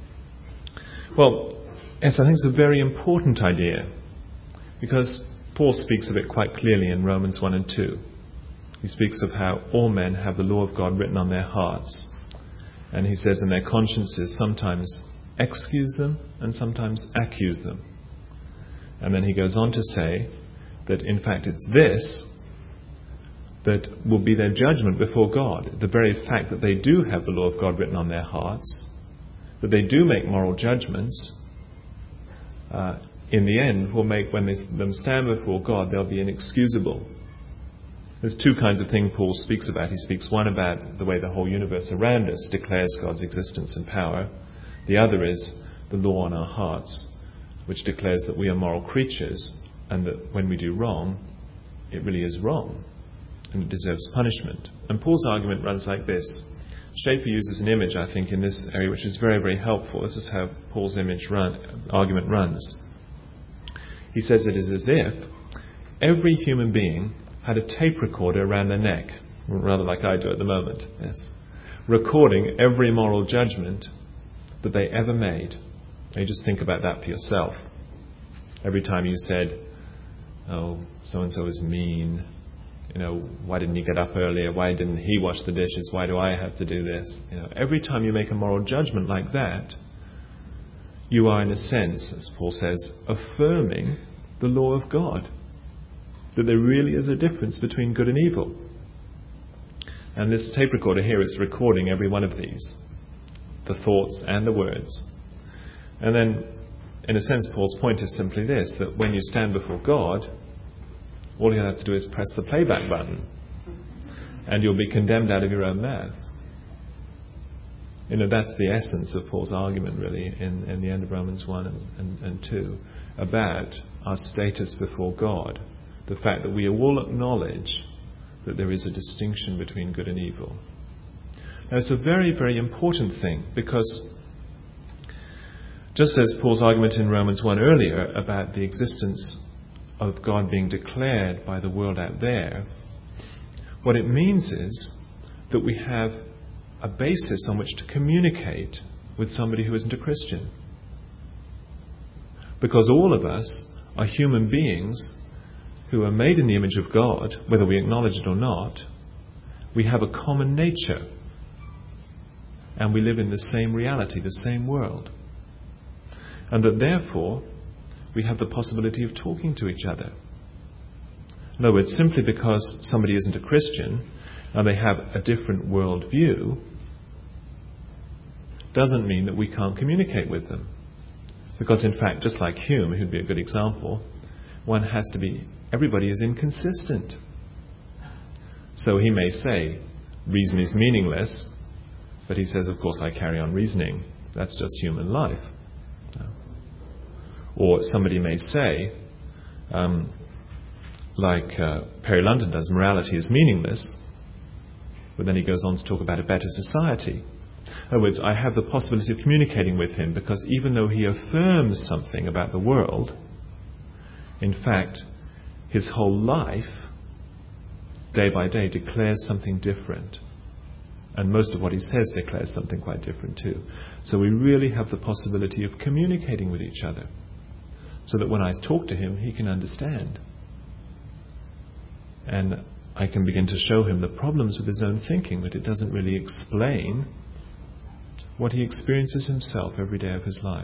Well, yes, I think it's a very important idea, because Paul speaks of it quite clearly in Romans one and two. He speaks of how all men have the law of God written on their hearts. And he says, and their consciences sometimes excuse them and sometimes accuse them. And then he goes on to say that in fact it's this that will be their judgment before God. The very fact that they do have the law of God written on their hearts, that they do make moral judgments, uh, in the end will make, when they them stand before God, they'll be inexcusable. There's two kinds of things Paul speaks about. He speaks one about the way the whole universe around us declares God's existence and power. The other is the law on our hearts, which declares that we are moral creatures, and that when we do wrong, it really is wrong, and it deserves punishment. And Paul's argument runs like this. Schaeffer uses an image, I think, in this area, which is very, very helpful. This is how Paul's image run, argument runs. He says it is as if every human being had a tape recorder around their neck, rather like I do at the moment, yes, recording every moral judgment that they ever made. Now you just think about that for yourself. Every time you said, oh, so-and-so is mean, you know, why didn't he get up earlier? Why didn't he wash the dishes? Why do I have to do this? You know, every time you make a moral judgment like that, you are, in a sense, as Paul says, affirming the law of God, that there really is a difference between good and evil. And this tape recorder here is recording every one of these, the thoughts and the words. And then, in a sense, Paul's point is simply this, that when you stand before God, all you have to do is press the playback button, and you'll be condemned out of your own mouth. You know, that's the essence of Paul's argument, really, in, in the end of Romans one and, and, and two, about our status before God. The fact that we all acknowledge that there is a distinction between good and evil. Now, it's a very, very important thing, because just as Paul's argument in Romans one earlier about the existence of God being declared by the world out there, what it means is that we have a basis on which to communicate with somebody who isn't a Christian. Because all of us are human beings who are made in the image of God, whether we acknowledge it or not. We have a common nature. And we live in the same reality, the same world. And that therefore, we have the possibility of talking to each other. In other words, simply because somebody isn't a Christian and they have a different world view, doesn't mean that we can't communicate with them. Because in fact, just like Hume, who'd be a good example, one has to be, everybody is inconsistent. So he may say, reason is meaningless, but he says, of course, I carry on reasoning. That's just human life. Or somebody may say, um, like uh, Perry London does, morality is meaningless, but then he goes on to talk about a better society. In other words, I have the possibility of communicating with him because even though he affirms something about the world, in fact, his whole life, day by day, declares something different. And most of what he says declares something quite different too. So we really have the possibility of communicating with each other, so that when I talk to him, he can understand. And I can begin to show him the problems with his own thinking, that it doesn't really explain what he experiences himself every day of his life.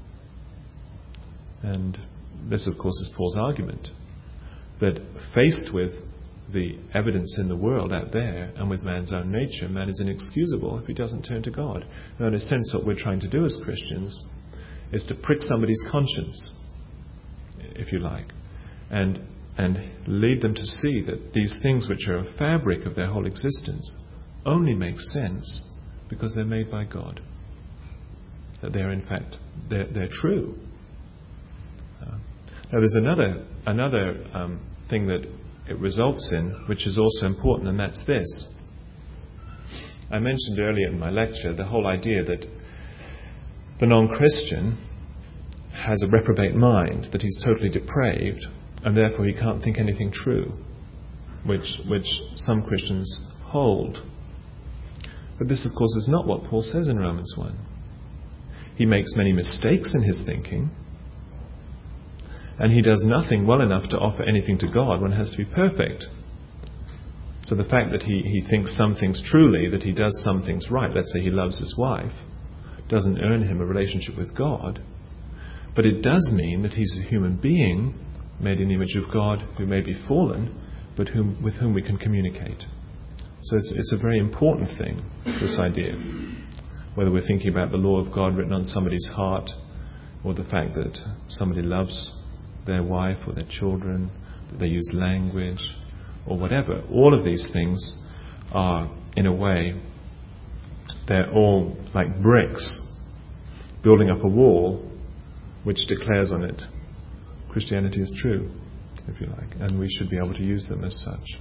And this, of course, is Paul's argument, that faced with the evidence in the world out there and with man's own nature, man is inexcusable if he doesn't turn to God. Now, in a sense, what we're trying to do as Christians is to prick somebody's conscience, if you like, and and lead them to see that these things which are a fabric of their whole existence only make sense because they're made by God. That they're in fact they're, they're true. Uh, now, there's another another um, thing that it results in, which is also important, and that's this. I mentioned earlier in my lecture the whole idea that the non-Christian has a reprobate mind, that he's totally depraved, and therefore he can't think anything true, which which some Christians hold. But this, of course, is not what Paul says in Romans one. He makes many mistakes in his thinking, and he does nothing well enough to offer anything to God. One has to be perfect. So the fact that he, he thinks some things truly, that he does some things right, let's say he loves his wife, doesn't earn him a relationship with God. But it does mean that he's a human being made in the image of God, who may be fallen, but whom, with whom we can communicate. So it's, it's a very important thing, this idea. Whether we're thinking about the law of God written on somebody's heart, or the fact that somebody loves their wife or their children, that they use language, or whatever. All of these things are, in a way, they're all like bricks building up a wall which declares on it Christianity is true, if you like, and we should be able to use them as such.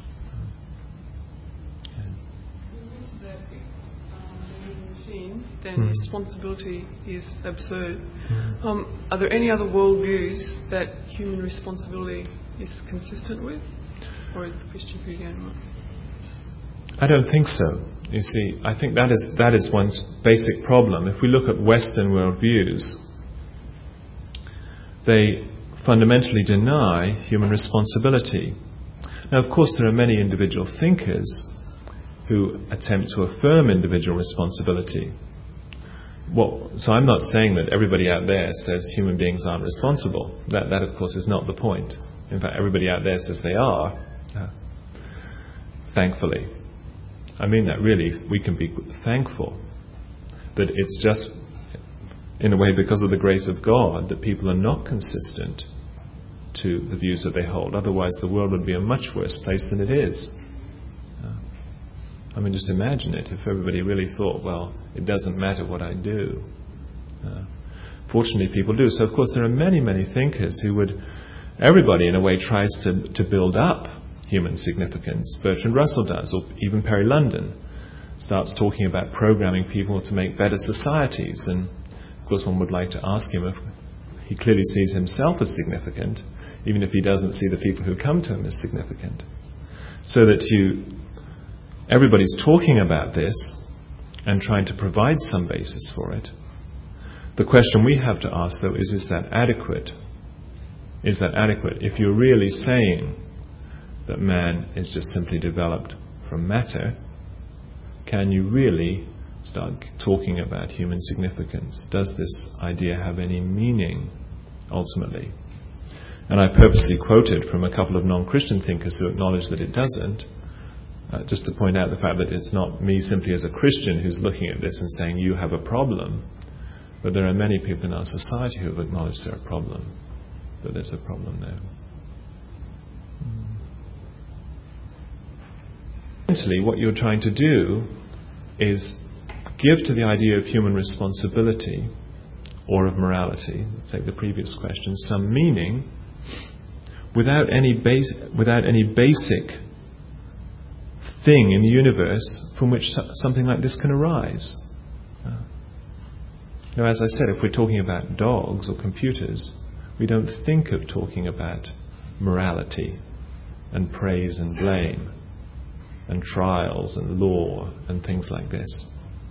Then mm. responsibility is absurd. Mm. Um, are there any other worldviews that human responsibility is consistent with, or is the Christian view the only one? I don't think so. You see, I think that is that is one's basic problem. If we look at Western worldviews, they fundamentally deny human responsibility. Now, of course, there are many individual thinkers who attempt to affirm individual responsibility. Well, so I'm not saying that everybody out there says human beings aren't responsible. That, that of course, is not the point. In fact, everybody out there says they are, uh, thankfully. I mean that really, we can be thankful that it's just, in a way, because of the grace of God, that people are not consistent to the views that they hold. Otherwise, the world would be a much worse place than it is. I mean, just imagine it, if everybody really thought, well, it doesn't matter what I do. Uh, fortunately, people do. So, of course, there are many, many thinkers who would, everybody in a way tries to, to build up human significance. Bertrand Russell does, or even Perry London starts talking about programming people to make better societies. And, of course, one would like to ask him if he clearly sees himself as significant, even if he doesn't see the people who come to him as significant. So that you... everybody's talking about this and trying to provide some basis for it. The question we have to ask, though, is, is that adequate? Is that adequate? If you're really saying that man is just simply developed from matter, can you really start talking about human significance? Does this idea have any meaning, ultimately? And I purposely quoted from a couple of non-Christian thinkers who acknowledge that it doesn't, uh, just to point out the fact that it's not me simply as a Christian who's looking at this and saying, you have a problem, but there are many people in our society who have acknowledged there a problem, that there's a problem there. Essentially, what you're trying to do is give to the idea of human responsibility or of morality, let's take the previous question, some meaning without any base, without any basic thing in the universe from which something like this can arise. Uh, now, as I said, if we're talking about dogs or computers, we don't think of talking about morality and praise and blame and trials and law and things like this.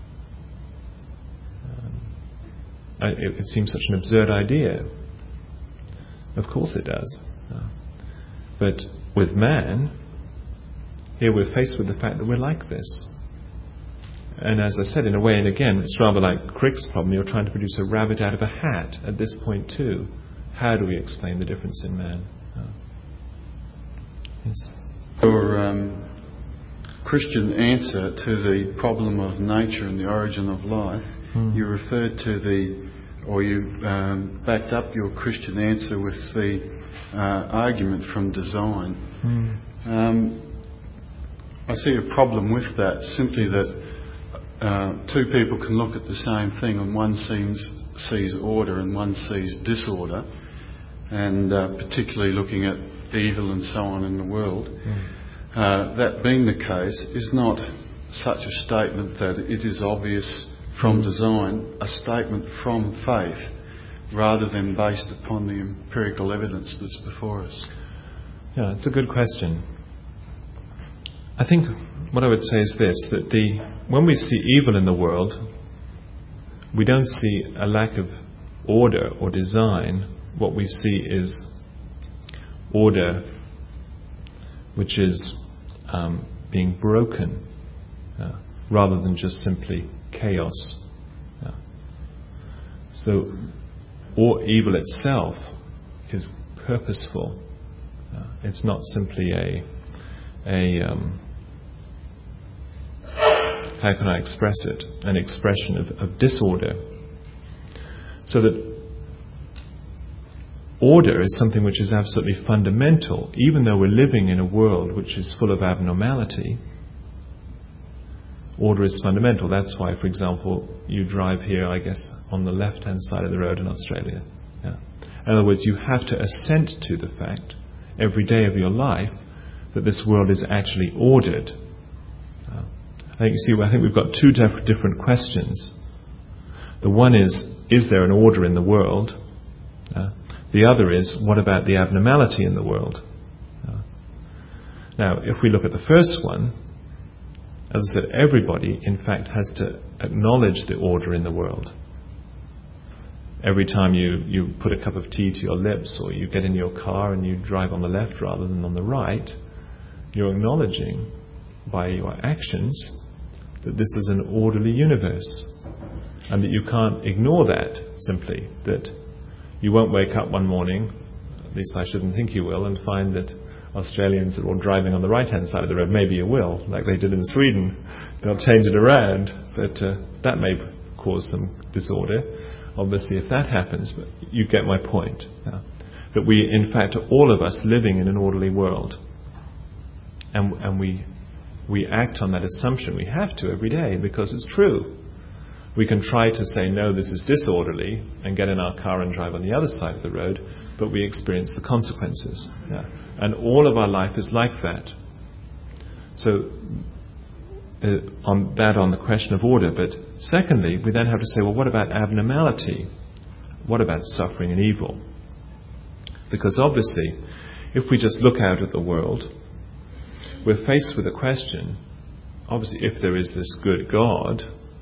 Um, it, it seems such an absurd idea. Of course it does. Uh, but with man, here we're faced with the fact that we're like this. And as I said, in a way, and again, it's rather like Crick's problem, you're trying to produce a rabbit out of a hat at this point too. How do we explain the difference in man? Uh, yes. Your um, Christian answer to the problem of nature and the origin of life, hmm. you referred to the, or you um, backed up your Christian answer with the uh, argument from design. Hmm. Um, I see a problem with that, simply that uh, two people can look at the same thing and one seems, sees order and one sees disorder, and uh, particularly looking at evil and so on in the world. Mm. Uh, that being the case, is not such a statement that it is obvious from mm. design a statement from faith rather than based upon the empirical evidence that's before us? Yeah, it's a good question. I think what I would say is this, that the when we see evil in the world, we don't see a lack of order or design. What we see is order which is um, being broken, uh, rather than just simply chaos. Uh, so, or evil itself is purposeful. Uh, it's not simply a a um, how can I express it? An expression of, of disorder. So that order is something which is absolutely fundamental, even though we're living in a world which is full of abnormality. Order is fundamental. That's why, for example, you drive here, I guess, on the left-hand side of the road in Australia. Yeah. In other words, you have to assent to the fact, every day of your life, that this world is actually ordered. Uh, I think you see, I think we've got two diff- different questions. The one is, is there an order in the world? Uh, The other is, what about the abnormality in the world? Uh, now, if we look at the first one, as I said, everybody, in fact, has to acknowledge the order in the world. Every time you, you put a cup of tea to your lips, or you get in your car and you drive on the left rather than on the right, you're acknowledging by your actions that this is an orderly universe, and that you can't ignore that simply, that you won't wake up one morning, at least I shouldn't think you will, and find that Australians are all driving on the right-hand side of the road. Maybe you will, like they did in Sweden. They'll change it around, but uh, that may cause some disorder, obviously, if that happens. But you get my point. Yeah. That we, in fact, are all of us living in an orderly world. And, and we, we act on that assumption. We have to every day, because it's true. We can try to say, no, this is disorderly, and get in our car and drive on the other side of the road, but we experience the consequences. Yeah. And all of our life is like that. So, uh, on that on the question of order. But secondly, we then have to say, well, what about abnormality? What about suffering and evil? Because obviously, if we just look out at the world, we're faced with a question, obviously if there is this good God,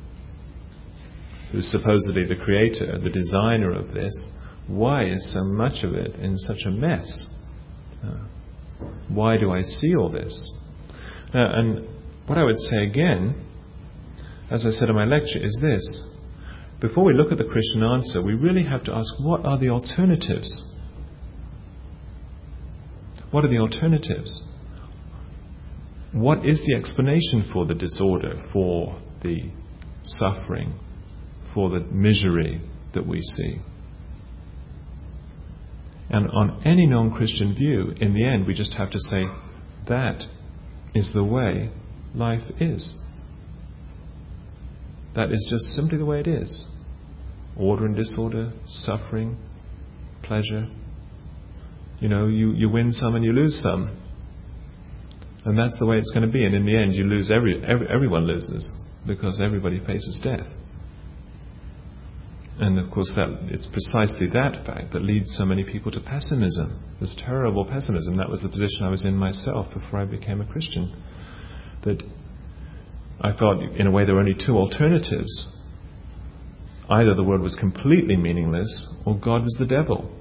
who's supposedly the creator, the designer of this, why is so much of it in such a mess? Uh, why do I see all this? Uh, and what I would say again, as I said in my lecture, is this. Before we look at the Christian answer, we really have to ask, what are the alternatives? What are the alternatives? What is the explanation for the disorder, for the suffering, for the misery that we see? And on any non-Christian view, in the end, we just have to say, that is the way life is. That is just simply the way it is. Order and disorder, suffering, pleasure. You know, you, you win some and you lose some. And that's the way it's going to be. And in the end, you lose every, every everyone loses, because everybody faces death. And of course, that it's precisely that fact that leads so many people to pessimism. This terrible pessimism. That was the position I was in myself before I became a Christian. That I thought, in a way, there were only two alternatives. Either the world was completely meaningless, or God was the devil.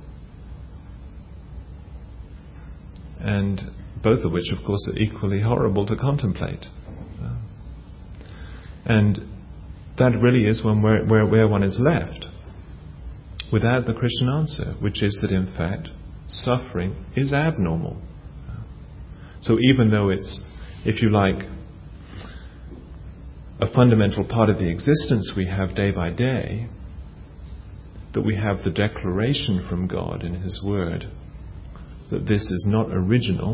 And both of which, of course, are equally horrible to contemplate. And that really is when where, where, where one is left without the Christian answer, which is that, in fact, suffering is abnormal. So even though it's, if you like, a fundamental part of the existence we have day by day, that we have the declaration from God in His Word that this is not original,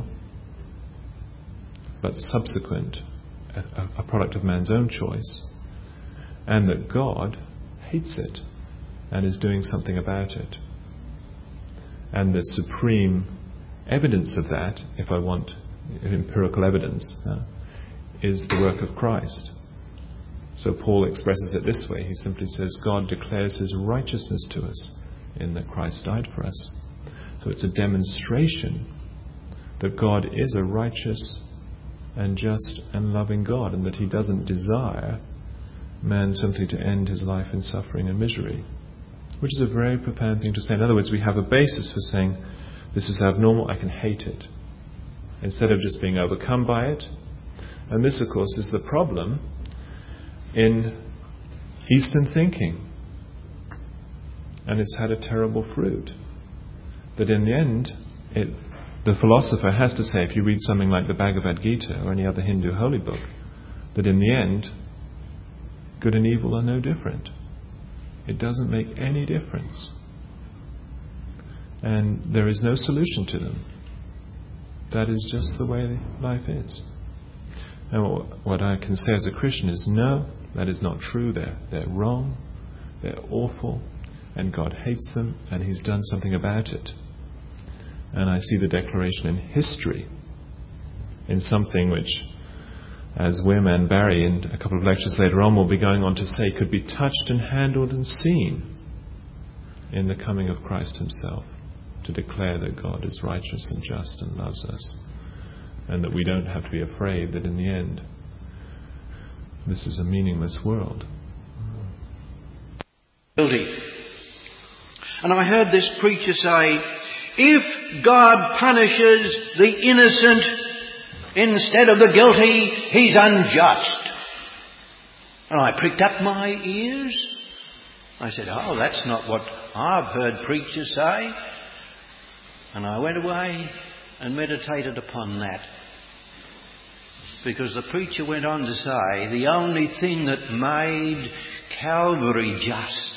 but subsequent, a, a product of man's own choice, and that God hates it and is doing something about it. And the supreme evidence of that, if I want empirical evidence, uh, is the work of Christ. So Paul expresses it this way. He simply says, God declares His righteousness to us in that Christ died for us. So it's a demonstration that God is a righteous and just and loving God, and that He doesn't desire man simply to end his life in suffering and misery, which is a very profound thing to say. In other words, we have a basis for saying, this is abnormal, I can hate it, instead of just being overcome by it. And this, of course, is the problem in Eastern thinking. And it's had a terrible fruit. That in the end, it, the philosopher has to say, if you read something like the Bhagavad Gita or any other Hindu holy book, that in the end, good and evil are no different. It doesn't make any difference. And there is no solution to them. That is just the way life is. And what I can say as a Christian is, no, that is not true. They're, they're wrong. They're awful. And God hates them. And He's done something about it. And I see the declaration in history, in something which, as Wim and Barry in a couple of lectures later on will be going on to say, could be touched and handled and seen in the coming of Christ Himself, to declare that God is righteous and just and loves us, and that we don't have to be afraid that in the end this is a meaningless world. Guilty. And I heard this preacher say, if God punishes the innocent instead of the guilty, He's unjust. And I pricked up my ears. I said, oh, that's not what I've heard preachers say. And I went away and meditated upon that. Because the preacher went on to say, the only thing that made Calvary just